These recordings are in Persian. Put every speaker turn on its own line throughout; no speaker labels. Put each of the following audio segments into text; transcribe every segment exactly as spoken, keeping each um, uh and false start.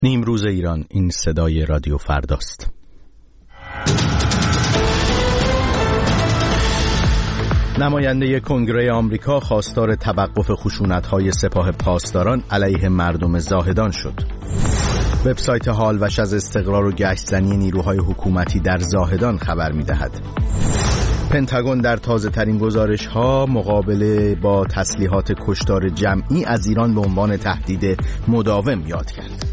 نیمروز ایران، این صدای رادیو فرداست. نماینده کنگره آمریکا خواستار توقف خشونت‌های سپاه پاسداران علیه مردم زاهدان شد. وبسایت هالوش از استقرار و گشت‌زنی نیروهای حکومتی در زاهدان خبر می‌دهد. پنتاگون در تازه‌ترین گزارش‌ها مقابله با تسلیحات کشتار جمعی از ایران به عنوان تهدید مداوم یاد کرد.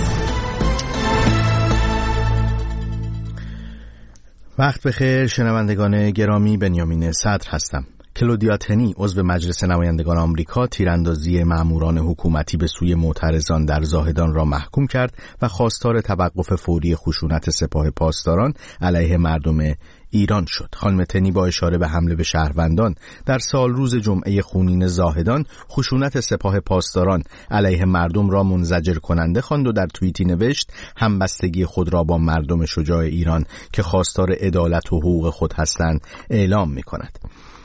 وقت بخیر شنوندگان گرامی، بنیامین صدر هستم. کلودیا تنی عضو مجلس نمایندگان آمریکا تیراندازی ماموران حکومتی به سوی معترضان در زاهدان را محکوم کرد و خواستار توقف فوری خشونت سپاه پاسداران علیه مردم ایران شد. خانم تنی با اشاره به حمله به شهروندان در سال روز جمعه خونین زاهدان خشونت سپاه پاسداران علیه مردم را منزجر کننده خواند و در توییتی نوشت همبستگی خود را با مردم شجاع ایران که خواستار عدالت و حقوق خود هستند اعلام می کند.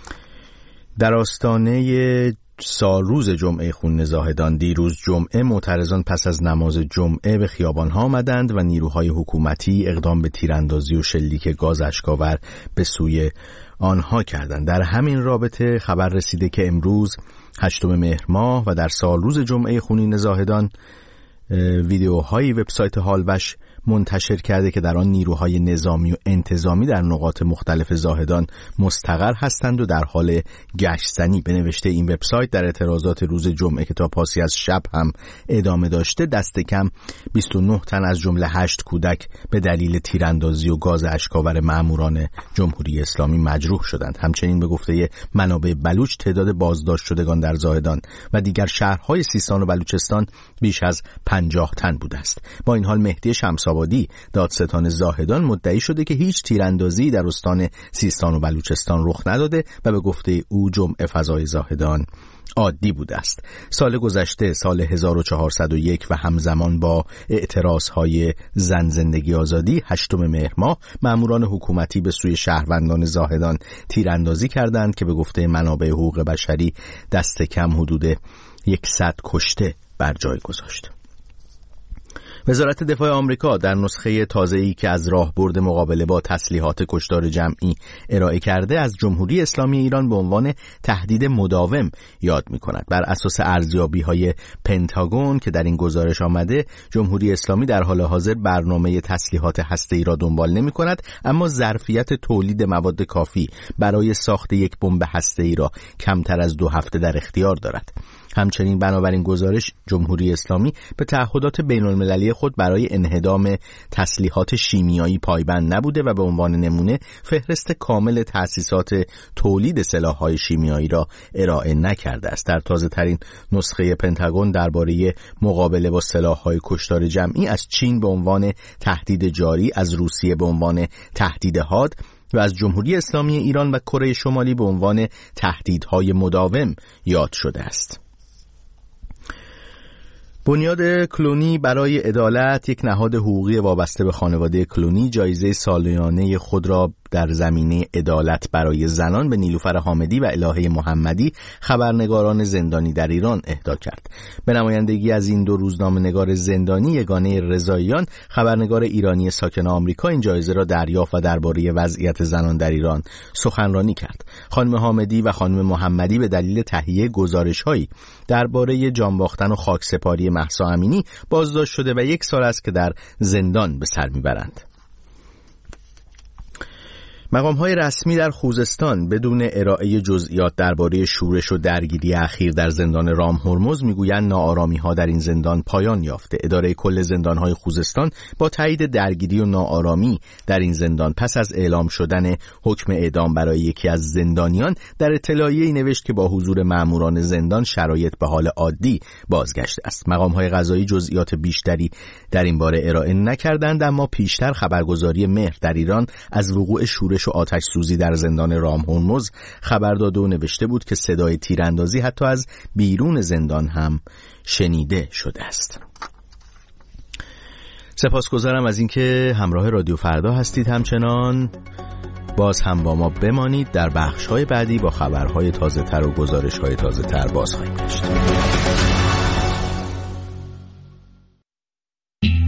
در آستانه سال روز جمعه خونین زاهدان دیروز جمعه معترضان پس از نماز جمعه به خیابان‌ها آمدند و نیروهای حکومتی اقدام به تیراندازی و شلیک گاز اشک‌آور به سوی آنها کردند. در همین رابطه خبر رسیده که امروز هشتم مهر ماه و در سال روز جمعه خونین زاهدان ویدیوهای وبسایت هالوش منتشر کرده که در آن نیروهای نظامی و انتظامی در نقاط مختلف زاهدان مستقر هستند و در حال گشت‌زنی. به نوشته این وبسایت در اعتراضات روز جمعه که تا پاسی از شب هم ادامه داشته دست کم بیست و نه تن از جمله هشت کودک به دلیل تیراندازی و گاز اشک‌آور ماموران جمهوری اسلامی مجروح شدند. همچنین به گفته منابع بلوچ تعداد بازداشت شدگان در زاهدان و دیگر شهرهای سیستان و بلوچستان بیش از پنجاه تن بوده است. با این حال مهدی شمس‌آبادی دادستان زاهدان مدعی شده که هیچ تیراندازی در استان سیستان و بلوچستان رخ نداده و به گفته او جمعه فضای زاهدان عادی بوده است. سال گذشته سال هزار و چهارصد و یک و همزمان با اعتراضهای زن زندگی آزادی هشتم مهر ماه ماموران حکومتی به سوی شهروندان زاهدان تیراندازی کردند که به گفته منابع حقوق بشری دست کم حدود صد کشته بر جای گذاشت. وزارت دفاع آمریکا در نسخه تازه‌ای که از راهبرد مقابله با تسلیحات کشتار جمعی ارائه کرده از جمهوری اسلامی ایران به عنوان تهدید مداوم یاد می‌کند. بر اساس ارزیابی‌های پنتاگون که در این گزارش آمده، جمهوری اسلامی در حال حاضر برنامه تسلیحات هسته‌ای را دنبال نمی‌کند، اما ظرفیت تولید مواد کافی برای ساخت یک بمب هسته‌ای را کمتر از دو هفته در اختیار دارد. همچنین بنابراین گزارش جمهوری اسلامی به تعهدات بین‌المللی خود برای انهدام تسلیحات شیمیایی پایبند نبوده و به عنوان نمونه فهرست کامل تأسیسات تولید سلاح‌های شیمیایی را ارائه نکرده است. در تازه‌ترین نسخه پنتاگون درباره مقابله با سلاح‌های کشتار جمعی از چین به عنوان تهدید جاری، از روسیه به عنوان تهدید حاد و از جمهوری اسلامی ایران و کره شمالی به عنوان تهدیدهای مداوم یاد شده است. بنیاد کلونی برای عدالت، یک نهاد حقوقی وابسته به خانواده کلونی، جایزه سالیانه خود را در زمینه عدالت برای زنان به نیلوفر حامدی و الهه محمدی خبرنگاران زندانی در ایران اهدا کرد. به نمایندگی از این دو روزنامه‌نگار زندانی، یگانه رضاییان، خبرنگار ایرانی ساکن آمریکا، این جایزه را دریافت و درباره وضعیت زنان در ایران سخنرانی کرد. خانم حامدی و خانم محمدی به دلیل تهیه گزارش‌هایی درباره جان باختن و خاکسپاری مهسا امینی بازداشت شده و یک سال است که در زندان به سر میبرند. مقام‌های رسمی در خوزستان بدون ارائه جزئیات درباره شورش و درگیری اخیر در زندان رام هرمز میگویند ناآرامی‌ها در این زندان پایان یافته. اداره کل زندان‌های خوزستان با تایید درگیری و ناآرامی در این زندان پس از اعلام شدن حکم اعدام برای یکی از زندانیان در اطلاعیه‌ای نوشت که با حضور ماموران زندان شرایط به حال عادی بازگشته است. مقام‌های قضایی جزئیات بیشتری در این باره ارائه نکردند، اما پیشتر خبرگزاری مهر در ایران از وقوع شورش و آتش سوزی در زندان رام هرمز خبر داده و نوشته بود که صدای تیراندازی حتی از بیرون زندان هم شنیده شده است. سپاسگزارم از اینکه همراه رادیو فردا هستید. همچنان باز هم با ما بمانید. در بخش‌های بعدی با خبرهای تازه‌تر و گزارش‌های تازه‌تر باز خواهیم گشت.